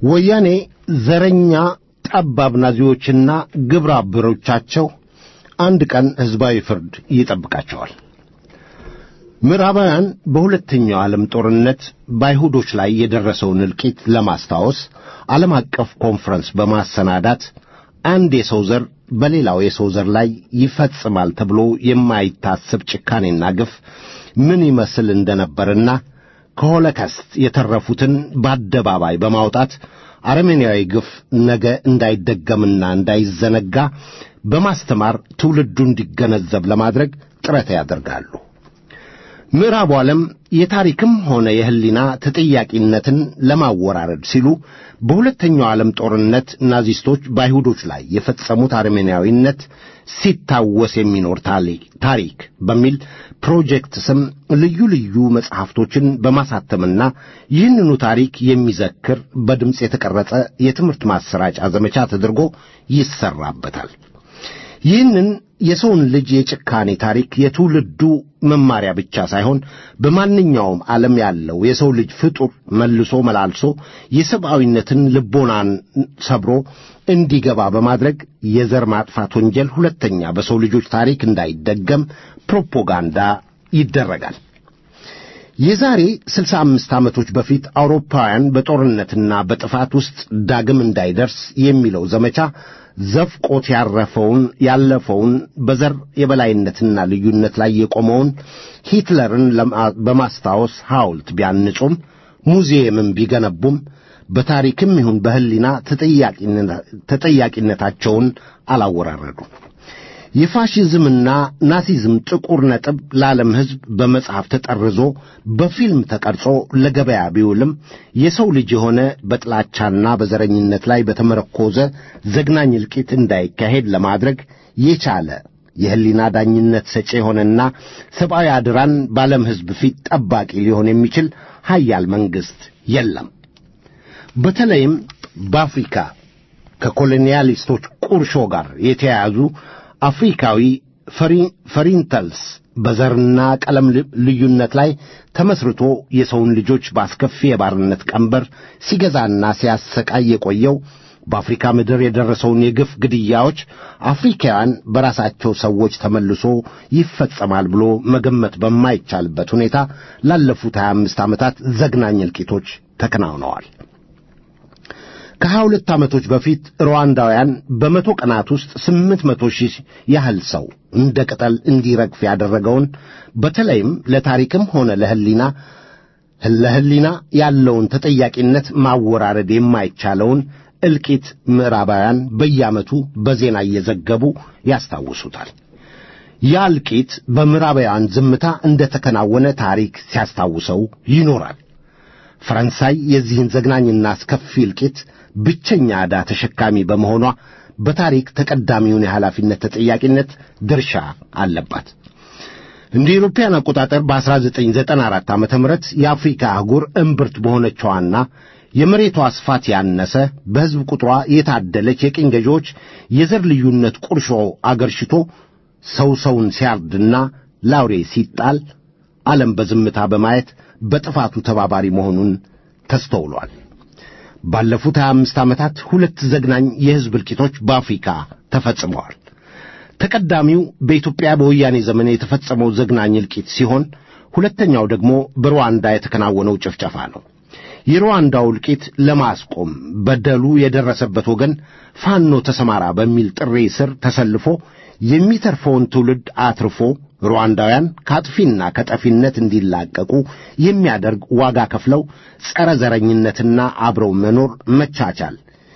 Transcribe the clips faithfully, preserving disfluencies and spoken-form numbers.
ወያኔ ዘረኛ ጠባብ ናዚዎችና ግብረ አበሮቻቸው አንድ ቀን ሕዝባዊ ፍርድ ይጠብቃቸዋል። ምዕራባውያን በሁለተኛው ዓለም ጦርነት በአይሁዶች ላይ የደረሰውን እልቂት ለማስታወስ ዓለም አቀፍ ኮንፈረንስ በማሰናዳት አንድ የሰው ዘር በሌላው የሰው ዘር ላይ ይፈጽማል ተብሎ የማይታሰብ ጭካኔና ግፍ ምን ይመስል እንደነበርና ከሆሎካስት የተረፉትን በአደባባይ በማውጣት አረመኔያዊ ግፍ ነገ እንዳይደገምና እንዳይዘነጋ በማስተማር ትውልዱ እንዲገነዘብ ለማድረግ ጥረት ያደርጋሉ። ምዕራቡ ዓለም የታሪክም ሆነ የህሊና ተጠያቂነትን ለማወራረድ ሲሉ በሁለተኛው ዓለም ጦርነት ናዚስቶች በአይሁዶች ላይ የፈጸሙት አረመኔያዊነት ሲታወስ የሚኖር ታሪክ በሚል ፕሮጀክት ስም ልዩ ልዩ መጽሐፍቶችን በማሳተምና ይህንኑ ታሪክ የሚዘክር በድምፅ የተቀረጸ የትምህርት ማሰራጫ ዘመቻ ተደርጎ ይሰራበታል። ይህንን የሰውን ልጅ የጭካኔ ታሪክ የትውልዱ መማሪያ ብቻ ሳይሆን በማንኛውም ዓለም ያለው የሰው ልጅ ፍጡር መልሶ መላልሶ የሰብአዊነትን ልቦናን ሰብሮ እንዲገባ በማድረግ የዘር ማጥፋት ወንጀል ሁለተኛ በሰው ልጆች ታሪክ እንዳይደገም ፕሮፓጋንዳ ይደረጋል። የዛሬ ስልሳ አምስት ዓመቶች በፊት አውሮፓውያን በጦርነትና በጥፋት ውስጥ ዳግም እንዳይደርስ የሚለው ዘመቻ ዘፍቆት ያረፈውን ያለፈውን በዘር የበላይነትና ልዩነት ላይ የቆመውን ሂትለርን በማስታወስ ሐውልት ቢያንጹም ሙዚየምም ቢገነቡም በታሪክም ይሁን በህሊና ተጠያቂነታቸውን አላወራረዱም። የፋሺዝምና ናሲዝም ጥቁር ነጥብ ለዓለም ሕዝብ በመጽሐፍ ተጠርዞ በፊልም ተቀርጾ ለገበያ ቢውልም የሰው ልጅ የሆነ በጥላቻና በዘረኝነት ላይ በተመረኮዘ ዘግናኝ እልቂት እንዳይካሄድ ለማድረግ የቻለ የህሊና ዳኝነት ሰጪ የሆነና ሰብአዊ አድራን በዓለም ሕዝብ ፊት ጠባቂ ሊሆን የሚችል ኃያል መንግሥት የለም። በተለይም በአፍሪካ ከኮሎኒያሊስቶች ቁርሾ ጋር የተያያዙ አፍሪካዊ ፈሪንተልስ በዘርና ቀለም ልዩነት ላይ ተመስርቶ የሰውን ልጆች በአስከፊ የባርነት ቀንበር ሲገዛና ሲያሰቃይ የቆየው በአፍሪካ ምድር የደረሰውን የግፍ ግድያዎች አፍሪካውያን በራሳቸው ሰዎች ተመልሶ ይፈጸማል ብሎ መገመት በማይቻልበት ሁኔታ ላለፉት ሀያ አምስት ዓመታት ዘግናኝ እልቂቶች ተከናውነዋል። ከሀያ ሁለት ዓመቶች በፊት ሩዋንዳውያን በመቶ ቀናት ውስጥ ስምንት መቶ ሺህ ያህል ሰው እንደ ቅጠል እንዲረግፍ ያደረገውን በተለይም ለታሪክም ሆነ ለህሊና ለህሊና ያለውን ተጠያቂነት ማወራረድ የማይቻለውን እልቂት ምዕራባውያን በየዓመቱ በዜና እየዘገቡ ያስታውሱታል። ያ እልቂት በምዕራባውያን ዝምታ እንደ ተከናወነ ታሪክ ሲያስታውሰው ይኖራል። ፈረንሳይ የዚህን ዘግናኝና አስከፊ እልቂት ብቸኛ ዕዳ ተሸካሚ በመሆኗ በታሪክ ተቀዳሚውን የኃላፊነት ተጠያቂነት ድርሻ አለባት። እንደ አውሮፓውያን አቆጣጠር በ1994 ዓመተ ምህረት የአፍሪካ አህጉር እምብርት በሆነችዋና የመሬቷ ስፋት ያነሰ በሕዝብ ቁጥሯ የታደለች የቅኝ ገዢዎች የዘር ልዩነት ቁርሾ አገርሽቶ ሰው ሰውን ሲያርድና ላውሬ ሲጣል ዓለም በዝምታ በማየት በጥፋቱ ተባባሪ መሆኑን ተስተውሏል። ባለፉት ሀያ አምስት ዓመታት ሁለት ዘግናኝ የሕዝብ እልቂቶች በአፍሪካ ተፈጽመዋል። ተቀዳሚው በኢትዮጵያ በወያኔ ዘመን የተፈጸመው ዘግናኝ እልቂት ሲሆን ሁለተኛው ደግሞ በሩዋንዳ የተከናወነው ጭፍጨፋ ነው። የሩዋንዳው እልቂት ለማስቆም በደሉ የደረሰበት ወገን ፋኖ ተሰማራ በሚል ጥሪ ስር ተሰልፎ የሚተርፈውን ትውልድ አትርፎ ሩዋንዳውያን ከአጥፊና ከጠፊነት እንዲላቀቁ የሚያደርግ ዋጋ ከፍለው ጸረ ዘረኝነትና አብረው መኖር መቻቻል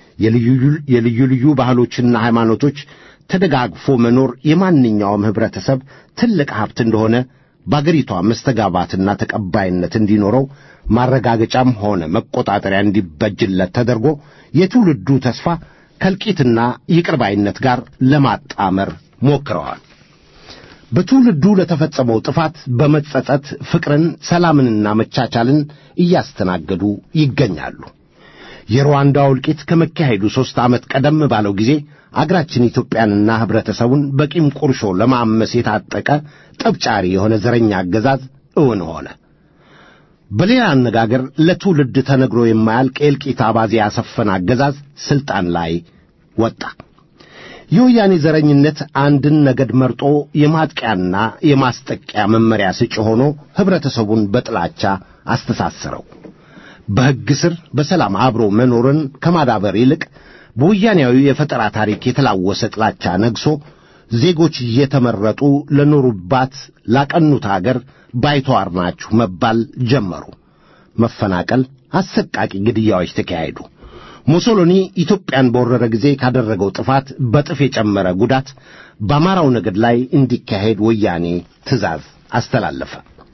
የልዩ ልዩ ባህሎችና ሃይማኖቶች ተደጋግፎ መኖር የማንኛውም ህብረተሰብ ትልቅ ሀብት እንደሆነ በአገሪቷ መስተጋባትና ተቀባይነት እንዲኖረው ማረጋገጫም ሆነ መቆጣጠሪያ እንዲበጅለት ተደርጎ የትውልዱ ተስፋ ከልቂትና ይቅርባይነት ጋር ለማጣመር ሞክረዋል። በትውልዱ ለተፈጸመው ጥፋት በመጸጸት ፍቅርን፣ ሰላምንና መቻቻልን እያስተናገዱ ይገኛሉ። የሩዋንዳው እልቂት ከመካሄዱ ሦስት ዓመት ቀደም ባለው ጊዜ አገራችን ኢትዮጵያንና ህብረተሰቡን በቂም ቁርሾ ለማመስ የታጠቀ ጠብጫሪ የሆነ ዘረኛ አገዛዝ እውን ሆነ። በሌላ አነጋገር ለትውልድ ተነግሮ የማያልቅ የእልቂት አባዜ ያሰፈነ አገዛዝ ስልጣን ላይ ወጣ። የወያኔ ዘረኝነት አንድን ነገድ መርጦ የማጥቂያና የማስጠቂያ መመሪያ ስጭ ሆኖ ህብረተሰቡን በጥላቻ አስተሳሰረው። በሕግ ስር በሰላም አብሮ መኖርን ከማዳበር ይልቅ በወያኔያዊ የፈጠራ ታሪክ የተላወሰ ጥላቻ ነግሶ ዜጎች እየተመረጡ ለኖሩባት ላቀኑት አገር ባይተዋር ናችሁ መባል ጀመሩ። መፈናቀል፣ አሰቃቂ ግድያዎች ተካሄዱ። ሙሶሎኒ ኢትዮጵያን በወረረ ጊዜ ካደረገው ጥፋት በጥፍ የጨመረ ጉዳት በአማራው ነገድ ላይ እንዲካሄድ ወያኔ ትእዛዝ አስተላለፈ።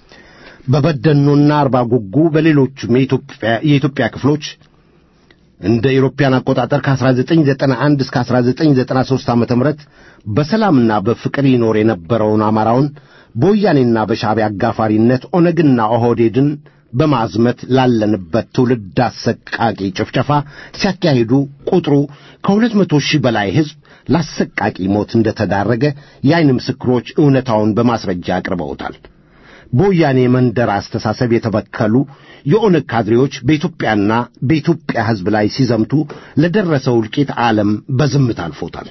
በበደኖና አርባ ጉጉ በሌሎችም የኢትዮጵያ የኢትዮጵያ ክፍሎች እንደ ኢሮፒያን አቆጣጠር ከ1991 እስከ አስራ ዘጠኝ ዘጠና ሦስት ዓመተ ምህረት በሰላምና በፍቅር ይኖር የነበረውን አማራውን በወያኔና በሻዕቢያ አጋፋሪነት ኦነግና ኦህዴድን በማዝመት ላለንበት ትውልድ አሰቃቂ ጭፍጨፋ ሲያካሂዱ ቁጥሩ ከሁለት መቶ ሺህ በላይ ሕዝብ ላሰቃቂ ሞት እንደተዳረገ የዓይን ምስክሮች እውነታውን በማስረጃ አቅርበውታል። በወያኔ መንደር አስተሳሰብ የተበከሉ የኦነግ ካድሬዎች በኢትዮጵያና በኢትዮጵያ ሕዝብ ላይ ሲዘምቱ ለደረሰው እልቂት ዓለም በዝምታ አልፎታል።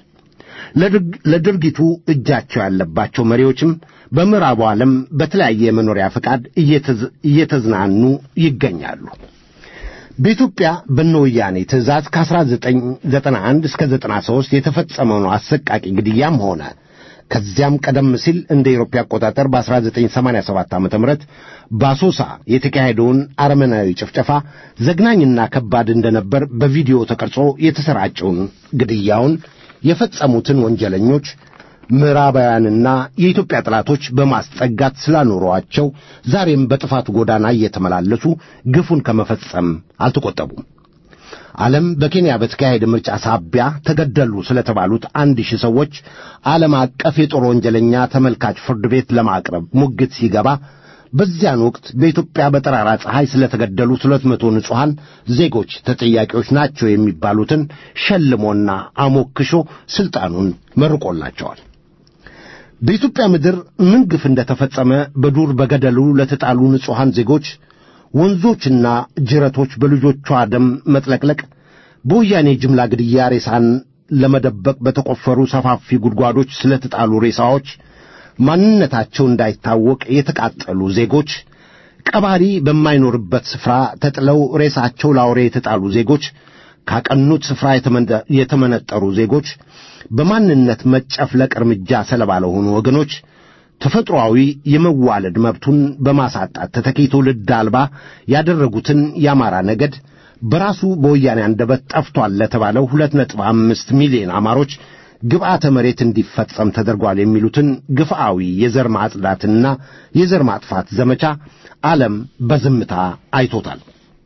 ለድርጊቱ እጃቸው ያለባቸው መሪዎችም በምዕራቡ ዓለም በተለያየ የመኖሪያ ፈቃድ እየተዝናኑ ይገኛሉ። በኢትዮጵያ በወያኔ ትእዛዝ ከ1991 እስከ ዘጠና ሦስት የተፈጸመው አሰቃቂ ግድያም ሆነ ከዚያም ቀደም ሲል እንደ ኢሮፓ አቆጣጠር በ1987 ዓመተ ምህረት በአሶሳ የተካሄደውን አረመናዊ ጭፍጨፋ ዘግናኝና ከባድ እንደነበር በቪዲዮ ተቀርጾ የተሰራጨውን ግድያውን የፈጸሙትን ወንጀለኞች ምዕራባውያንና የኢትዮጵያ ጠላቶች በማስጠጋት ስላኖሯቸው ዛሬም በጥፋት ጎዳና እየተመላለሱ ግፉን ከመፈጸም አልተቆጠቡም። ዓለም በኬንያ በተካሄደ ምርጫ ሳቢያ ተገደሉ ስለተባሉት አንድ ሺህ ሰዎች ዓለም አቀፍ የጦር ወንጀለኛ ተመልካች ፍርድ ቤት ለማቅረብ ሙግት ሲገባ በዚያን ወቅት በኢትዮጵያ በጠራራ ፀሐይ ስለተገደሉ ሁለት መቶ ንጹሐን ዜጎች ተጠያቂዎች ናቸው የሚባሉትን ሸልሞና አሞክሾ ስልጣኑን መርቆላቸዋል። በኢትዮጵያ ምድር ምን ግፍ እንደተፈጸመ በዱር በገደሉ ለተጣሉ ንጹሐን ዜጎች ወንዞችና ጅረቶች በልጆቿ ደም መጥለቅለቅ፣ በወያኔ ጅምላ ግድያ ሬሳን ለመደበቅ በተቆፈሩ ሰፋፊ ጉድጓዶች ስለተጣሉ ሬሳዎች፣ ማንነታቸው እንዳይታወቅ የተቃጠሉ ዜጎች፣ ቀባሪ በማይኖርበት ስፍራ ተጥለው ሬሳቸው ላውሬ የተጣሉ ዜጎች፣ ካቀኑት ስፍራ የተመነጠሩ ዜጎች፣ በማንነት መጨፍለቅ እርምጃ ሰለባ ለሆኑ ወገኖች ተፈጥሮአዊ የመዋለድ መብቱን በማሳጣት ተተኪ ትውልድ አልባ ያደረጉትን የአማራ ነገድ በራሱ በወያኔ አንደበት ጠፍቷል ለተባለው ሁለት ነጥብ አምስት ሚሊዮን አማሮች ግብዓተ መሬት እንዲፈጸም ተደርጓል የሚሉትን ግፍአዊ የዘር ማጽዳትና የዘር ማጥፋት ዘመቻ ዓለም በዝምታ አይቶታል።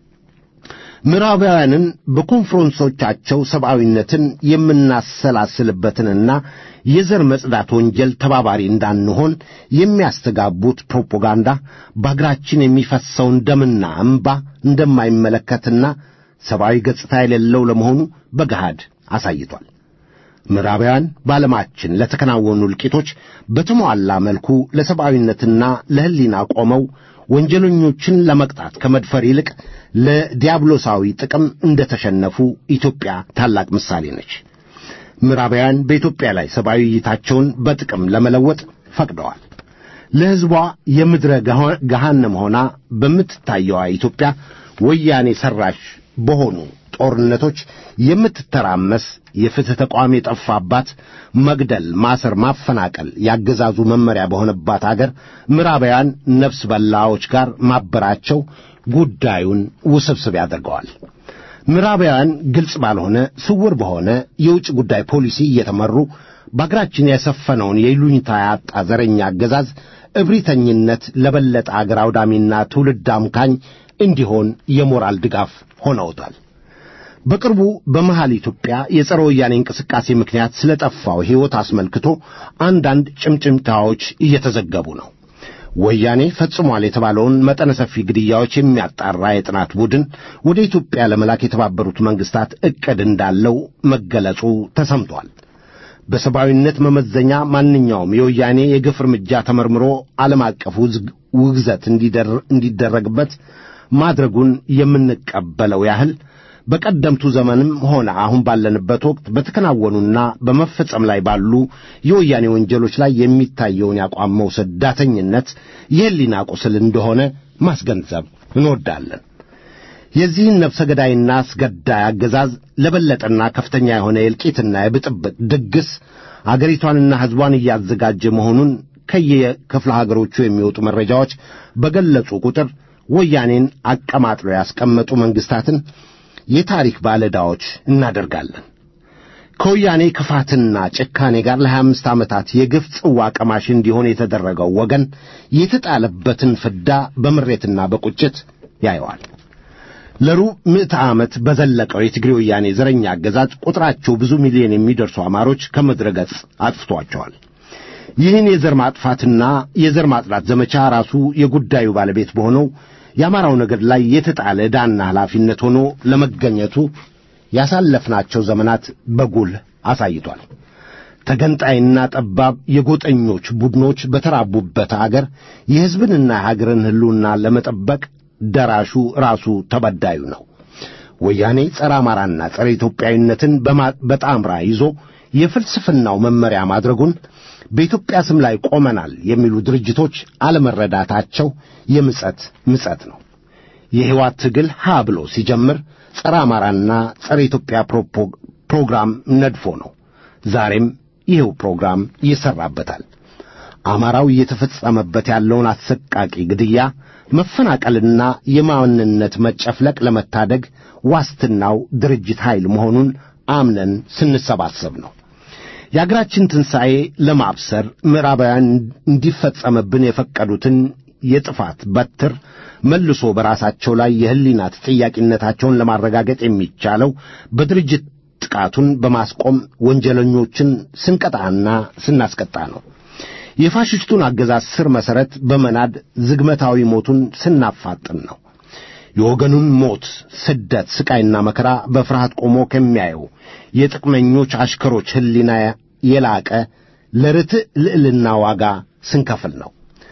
ምዕራባውያንን በኮንፈረንሶቻቸው ሰብአዊነትን የምናሰላስልበትንና የዘር መጽዳት ወንጀል ተባባሪ እንዳንሆን የሚያስተጋቡት ፕሮፓጋንዳ በአገራችን የሚፈሰውን ደምና እንባ እንደማይመለከትና ሰብአዊ ገጽታ የሌለው ለመሆኑ በገሃድ አሳይቷል። ምዕራባውያን በዓለማችን ለተከናወኑ እልቂቶች በተሟላ መልኩ ለሰብአዊነትና ለሕሊና ቆመው ወንጀለኞችን ለመቅጣት ከመድፈር ይልቅ ለዲያብሎሳዊ ጥቅም እንደተሸነፉ ኢትዮጵያ ታላቅ ምሳሌ ነች። ምዕራባውያን በኢትዮጵያ ላይ ሰብአዊ እይታቸውን በጥቅም ለመለወጥ ፈቅደዋል። ለሕዝቧ የምድረ ገሃነም ሆና በምትታየዋ ኢትዮጵያ ወያኔ ሰራሽ በሆኑ ጦርነቶች የምትተራመስ የፍትህ ተቋም የጠፋባት መግደል፣ ማሰር፣ ማፈናቀል ያገዛዙ መመሪያ በሆነባት አገር ምዕራባውያን ነፍስ በላዎች ጋር ማበራቸው ጉዳዩን ውስብስብ ያደርገዋል። ምዕራባውያን ግልጽ ባልሆነ ስውር በሆነ የውጭ ጉዳይ ፖሊሲ እየተመሩ በአገራችን የሰፈነውን የይሉኝታ ያጣ ዘረኛ አገዛዝ እብሪተኝነት ለበለጠ አገር አውዳሚና ትውልድ አምካኝ እንዲሆን የሞራል ድጋፍ ሆነውታል። በቅርቡ በመሃል ኢትዮጵያ የጸረ ወያኔ እንቅስቃሴ ምክንያት ስለጠፋው ሕይወት አስመልክቶ አንዳንድ ጭምጭምታዎች እየተዘገቡ ነው። ወያኔ ፈጽሟል የተባለውን መጠነ ሰፊ ግድያዎች የሚያጣራ የጥናት ቡድን ወደ ኢትዮጵያ ለመላክ የተባበሩት መንግስታት ዕቅድ እንዳለው መገለጹ ተሰምቷል። በሰብአዊነት መመዘኛ ማንኛውም የወያኔ የግፍ እርምጃ ተመርምሮ ዓለም አቀፍ ውግዘት እንዲደረግበት ማድረጉን የምንቀበለው ያህል በቀደምቱ ዘመንም ሆነ አሁን ባለንበት ወቅት በተከናወኑና በመፈጸም ላይ ባሉ የወያኔ ወንጀሎች ላይ የሚታየውን ያቋም መውሰድ ዳተኝነት የህሊና ቁስል እንደሆነ ማስገንዘብ እንወዳለን። የዚህን ነፍሰ ገዳይና አስገዳይ አገዛዝ ለበለጠና ከፍተኛ የሆነ የእልቂትና የብጥብጥ ድግስ አገሪቷንና ሕዝቧን እያዘጋጀ መሆኑን ከየክፍለ ሀገሮቹ የሚወጡ መረጃዎች በገለጹ ቁጥር ወያኔን አቀማጥሎ ያስቀመጡ መንግስታትን የታሪክ ባለዕዳዎች እናደርጋለን። ከወያኔ ክፋትና ጭካኔ ጋር ለሀያ አምስት ዓመታት የግፍ ጽዋ ቀማሽ እንዲሆን የተደረገው ወገን የተጣለበትን ፍዳ በምሬትና በቁጭት ያየዋል። ለሩብ ምዕተ ዓመት በዘለቀው የትግሬ ወያኔ ዘረኛ አገዛዝ ቁጥራቸው ብዙ ሚሊዮን የሚደርሱ አማሮች ከምድረ ገጽ አጥፍቷቸዋል። ይህን የዘር ማጥፋትና የዘር ማጽዳት ዘመቻ ራሱ የጉዳዩ ባለቤት በሆነው የአማራው ነገድ ላይ የተጣለ ዕዳና ኃላፊነት ሆኖ ለመገኘቱ ያሳለፍናቸው ዘመናት በጉል አሳይቷል። ተገንጣይና ጠባብ የጎጠኞች ቡድኖች በተራቡበት አገር የሕዝብንና የሀገርን ሕልውና ለመጠበቅ ደራሹ ራሱ ተበዳዩ ነው። ወያኔ ጸረ አማራና ጸረ ኢትዮጵያዊነትን በጣምራ ይዞ የፍልስፍናው መመሪያ ማድረጉን በኢትዮጵያ ስም ላይ ቆመናል የሚሉ ድርጅቶች አለመረዳታቸው የምጸት ምጸት ነው። የሕይወት ትግል ሀ ብሎ ሲጀምር ጸረ አማራና ጸረ ኢትዮጵያ ፕሮግራም ነድፎ ነው። ዛሬም ይሄው ፕሮግራም ይሰራበታል። አማራው እየተፈጸመበት ያለውን አሰቃቂ ግድያ፣ መፈናቀልና የማንነት መጨፍለቅ ለመታደግ ዋስትናው ድርጅት ኃይል መሆኑን አምነን ስንሰባሰብ ነው። የአገራችን ትንሣኤ ለማብሰር ምዕራባውያን እንዲፈጸምብን የፈቀዱትን የጥፋት በትር መልሶ በራሳቸው ላይ የህሊና ተጠያቂነታቸውን ለማረጋገጥ የሚቻለው በድርጅት ጥቃቱን በማስቆም ወንጀለኞችን ስንቀጣና ስናስቀጣ ነው። የፋሽስቱን አገዛዝ ስር መሠረት በመናድ ዝግመታዊ ሞቱን ስናፋጥን ነው። የወገኑን ሞት፣ ስደት፣ ስቃይና መከራ በፍርሃት ቆሞ ከሚያየው የጥቅመኞች አሽከሮች ህሊና የላቀ ለርትዕ ልዕልና ዋጋ ስንከፍል ነው።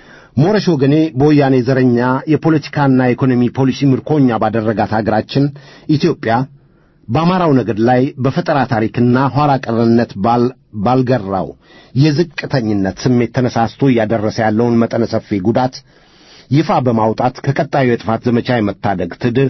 ሞረሽ ወገኔ በወያኔ ዘረኛ የፖለቲካና የኢኮኖሚ ፖሊሲ ምርኮኛ ባደረጋት አገራችን ኢትዮጵያ በአማራው ነገድ ላይ በፈጠራ ታሪክና ኋላ ቀርነት ባልገራው የዝቅተኝነት ስሜት ተነሳስቶ እያደረሰ ያለውን መጠነ ሰፊ ጉዳት ይፋ በማውጣት ከቀጣዩ የጥፋት ዘመቻ የመታደግ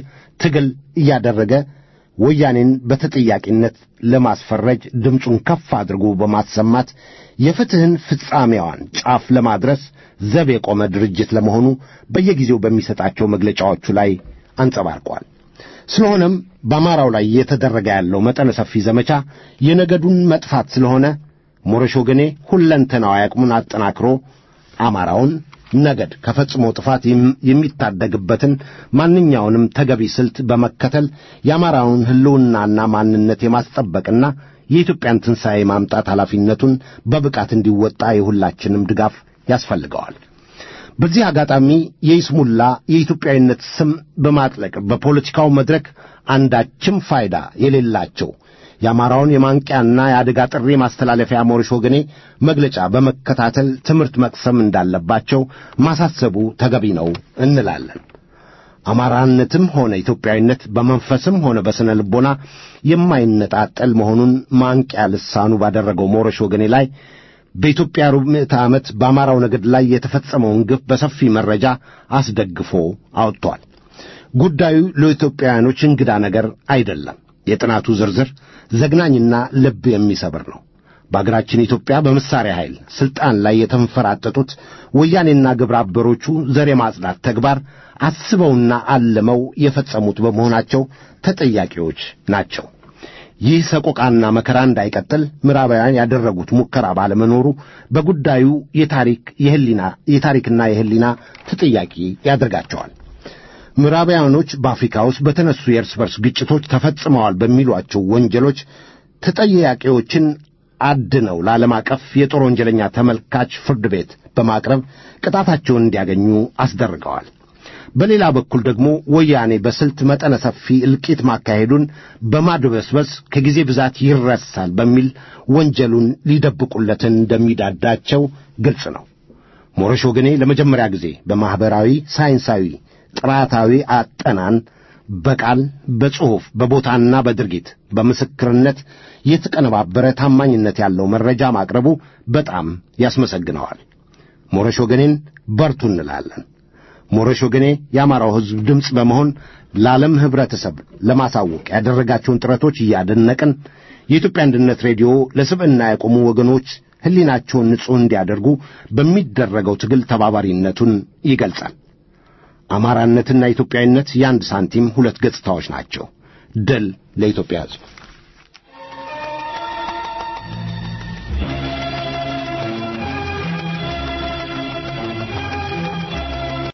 ትግል እያደረገ ወያኔን በተጠያቂነት ለማስፈረጅ ድምፁን ከፍ አድርጎ በማሰማት የፍትህን ፍጻሜዋን ጫፍ ለማድረስ ዘብ የቆመ ድርጅት ለመሆኑ በየጊዜው በሚሰጣቸው መግለጫዎቹ ላይ አንጸባርቋል። ስለሆነም በአማራው ላይ እየተደረገ ያለው መጠነ ሰፊ ዘመቻ የነገዱን መጥፋት ስለሆነ ሞረሽ ወገኔ ሁለንተናዊ አቅሙን አጠናክሮ አማራውን ነገድ ከፈጽሞ ጥፋት የሚታደግበትን ማንኛውንም ተገቢ ስልት በመከተል የአማራውን ህልውናና ማንነት የማስጠበቅና የኢትዮጵያን ትንሣኤ ማምጣት ኃላፊነቱን በብቃት እንዲወጣ የሁላችንም ድጋፍ ያስፈልገዋል። በዚህ አጋጣሚ የይስሙላ የኢትዮጵያዊነት ስም በማጥለቅ በፖለቲካው መድረክ አንዳችም ፋይዳ የሌላቸው የአማራውን የማንቂያና የአደጋ ጥሪ ማስተላለፊያ ሞረሽ ወገኔ መግለጫ በመከታተል ትምህርት መቅሰም እንዳለባቸው ማሳሰቡ ተገቢ ነው እንላለን። አማራነትም ሆነ ኢትዮጵያዊነት በመንፈስም ሆነ በስነ ልቦና የማይነጣጠል መሆኑን ማንቂያ ልሳኑ ባደረገው ሞረሽ ወገኔ ላይ በኢትዮጵያ ሩብ ምዕተ ዓመት በአማራው ነገድ ላይ የተፈጸመውን ግፍ በሰፊ መረጃ አስደግፎ አውጥቷል። ጉዳዩ ለኢትዮጵያውያኖች እንግዳ ነገር አይደለም። የጥናቱ ዝርዝር ዘግናኝና ልብ የሚሰብር ነው። በአገራችን ኢትዮጵያ በመሳሪያ ኃይል ስልጣን ላይ የተንፈራጠጡት ወያኔና ግብረ አበሮቹ ዘር የማጽዳት ተግባር አስበውና አልመው የፈጸሙት በመሆናቸው ተጠያቂዎች ናቸው። ይህ ሰቆቃና መከራ እንዳይቀጥል ምዕራባውያን ያደረጉት ሙከራ ባለመኖሩ በጉዳዩ የታሪክ የህሊና የታሪክና የህሊና ተጠያቂ ያደርጋቸዋል። ምዕራባውያኖች በአፍሪካ ውስጥ በተነሱ የእርስ በርስ ግጭቶች ተፈጽመዋል በሚሏቸው ወንጀሎች ተጠያቂዎችን አድነው ለዓለም አቀፍ የጦር ወንጀለኛ ተመልካች ፍርድ ቤት በማቅረብ ቅጣታቸውን እንዲያገኙ አስደርገዋል። በሌላ በኩል ደግሞ ወያኔ በስልት መጠነ ሰፊ እልቂት ማካሄዱን በማድበስበስ ከጊዜ ብዛት ይረሳል በሚል ወንጀሉን ሊደብቁለት እንደሚዳዳቸው ግልጽ ነው። ሞረሽ ወገኔ ለመጀመሪያ ጊዜ በማህበራዊ ሳይንሳዊ ጥራታዊ አጠናን በቃል በጽሑፍ በቦታና በድርጊት በምስክርነት የተቀነባበረ ታማኝነት ያለው መረጃ ማቅረቡ በጣም ያስመሰግነዋል። ሞረሽ ወገኔን በርቱ እንላለን። ሞረሽ ወገኔ የአማራው ሕዝብ ድምፅ በመሆን ለዓለም ህብረተሰብ ለማሳወቅ ያደረጋቸውን ጥረቶች እያደነቅን የኢትዮጵያ አንድነት ሬዲዮ ለስብዕና የቆሙ ወገኖች ህሊናቸውን ንጹሕ እንዲያደርጉ በሚደረገው ትግል ተባባሪነቱን ይገልጻል። አማራነትና ኢትዮጵያዊነት የአንድ ሳንቲም ሁለት ገጽታዎች ናቸው። ድል ለኢትዮጵያ ሕዝብ።